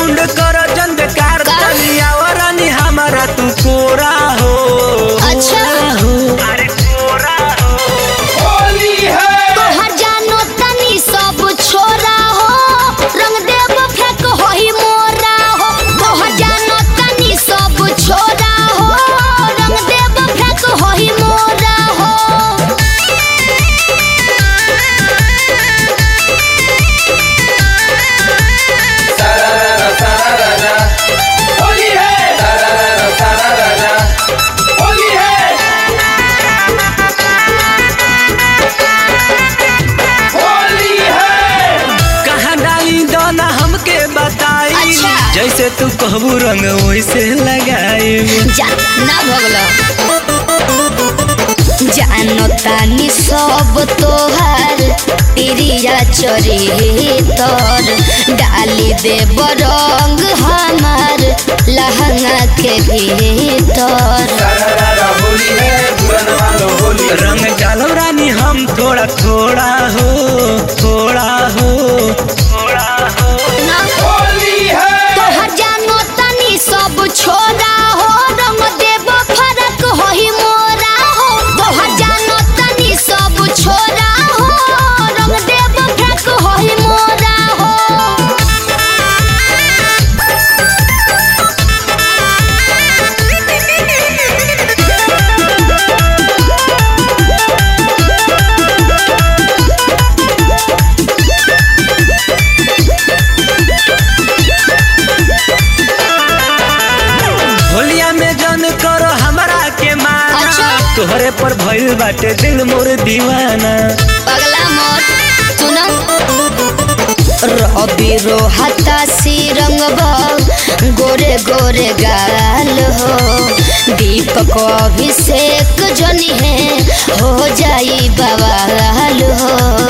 मुंड कर जन बेकार तनी आवरानी हमारा तू कोरा हो। अच्छा अरे कोरा हो होली है तोहर जानो तनी सब छोरा हो रंग देव फेंक होई मोरा हो। तोहर जानो तनी सब छोरा हो रंग देव फेंक होई मोरा हो। होली है होली है होली है। कहाँ डाली दोना हमके बताई अच्छा। जैसे तू कहबू रंग वैसे लगाई जा ना भगलो जानो तानी सब तोहार प्रिया चरितर डाली देव रंग हमार लहंगा के भीतर। रंग डालो रानी हम थोड़ा थोड़ा हो थोड़ा हो थोड़ा हो ना होली है तोहर जानो तनी सब छोरा हो रंग देव फरक होई मोरा हो। तोहर जानो तनी सब छोरा हो रंग देव फरक होई मोरा हो। होलिया में जन करो हमरा के माना अच्छा। तोहरे पर भइल बाटे दिल मोर दीवाना। पगला मोर सुनो रवि रोहता सी रंगबा गोरे गोरे गाल हो। दीपक अभिषेक जनी है हो जाई बवाल हो।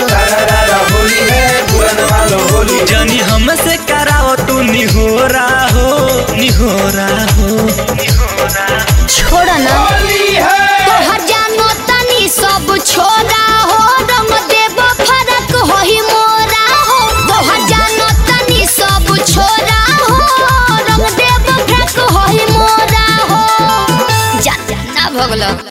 जनी हमसे कराओ तू निहोरा हो निहोरा हो निहोरा। छोड़ा ना तोहर जानो तनी सब छोरा हो रंग देव फरक होई मोरा हो। तोहर जानो तनी सब छोरा हो रंग देव फरक होई मोरा हो। जा ना भगलो।